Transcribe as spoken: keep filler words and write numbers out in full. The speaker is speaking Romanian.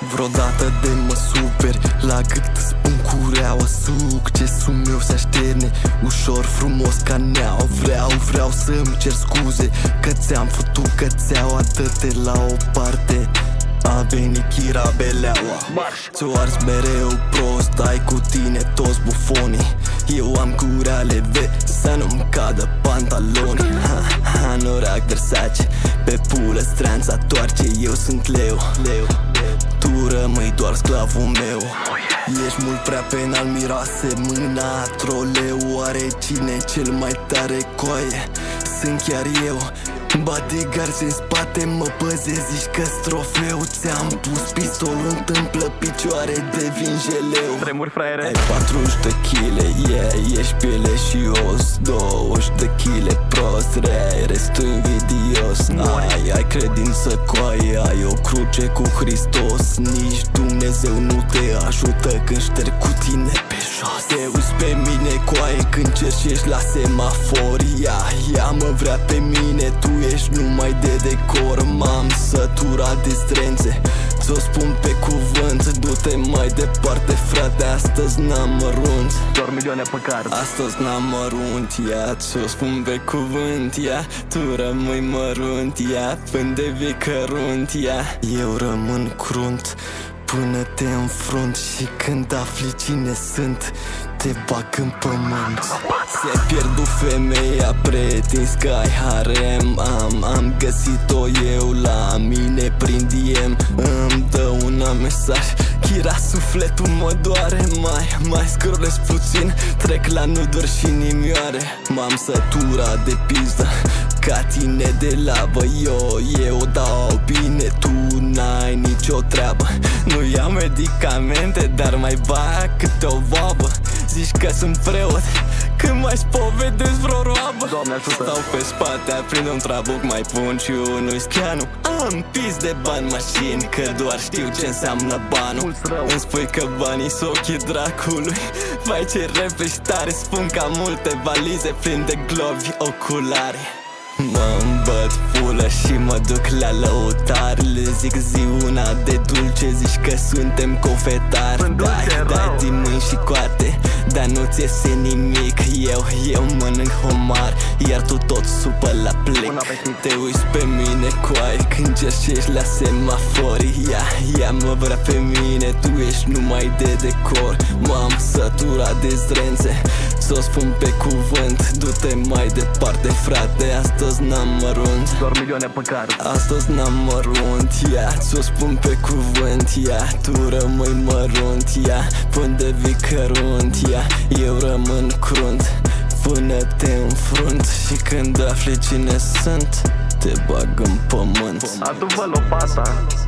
vreodată de mă superi, la gât spun cureaua. Succesul meu se așterne ușor, frumos ca neaua. Vreau, vreau să-mi cer scuze că ți-am făcut cățeaua. Dă-te la o parte, a venit Chira Beleaua. Ți-o ars mereu prost, ai cu tine toți bufonii. Eu am gura leve să nu-mi cadă pantalonii. Ha, ha, norac Versace, pe pulă stranța toarce. Eu sunt leu, leu. Tu rămâi doar sclavul meu. Ești mult prea penal, miroase mâna troleu. Oare cine cel mai tare coaie? Sunt chiar eu. Bodyguards în spate mă păzesc, zici că-s trofeu. Ți-am pus pistolul, întâmplă picioare, devin jeleu. Tremuri, fraiere. Ai patruzeci de chile, yeah, ești piele și os. Douăzeci de chile prost, rea, restul invidios. Ai, ai credință coaie, ai o cruce cu Hristos. Nici Dumnezeu nu te ajută când șterg cu tine pe jos. Te uiți pe mine coaie când cerșești la semafor. Ia, ia mă vrea pe mine, tu ești numai de decor. M-am săturat de strențe, ți-o spun pe cuvânt. Du-te mai departe, frate, astăzi n-am mărunt. Doar milioane pe card. Astăzi n-am mărunt, ia, ți-o spun pe cuvânt. Ia, tu rămâi mărunt, ia, până devii cărunt. Ia, eu rămân crunt până te înfrunt. Și când afli cine sunt, te bag în pământ. Se pierdu femeia, pretins că ai harem. Am, am găsit-o eu la mine prin D M. Îmi dă un mesaj, Chira, sufletul mă doare. Mai, mai scrollez puțin, trec la nuduri și nimioare. M-am săturat de pizdă ca tine de labă. Eu, eu dau bine, tu n-ai nicio treabă. Nu iau medicamente, dar mai bag câte o voabă. Zici că sunt preot, când mai spovedesc vreo roabă. Doamne ajută. Stau pe spate, aprind un trabuc, mai pun și unui schianu. Am pis de bani mașini, că doar știu ce înseamnă banul. Îmi spui că banii s ochii dracului. Vai ce repeși tare, spun că am multe valize plin de globi oculare. Mă îmbăt pulă și mă duc la lăutar. Le zic zi una de dulce, zici că suntem cofetari. Dai, dai din mâini și coate, dar nu-ți iese nimic. Eu, eu mănânc homar, iar tu tot supă la plic. Te uiți pe mine coai când cerșești la semafori. Ia, ia mă vrea pe mine, tu ești numai de decor. M-am săturat de zdrențe, ți-o spun pe cuvânt. Du-te mai departe, frate, astăzi n-am mărunt. Doar milioane pe card. Astăzi n-am mărunt, ia, ți-o spun pe cuvânt. Ia, tu rămâi mărunt, ia, până devii cărunt. Ia, eu rămân crunt până te înfrunt. Și când afli cine sunt, te bag în pământ. Adu-vă lopata.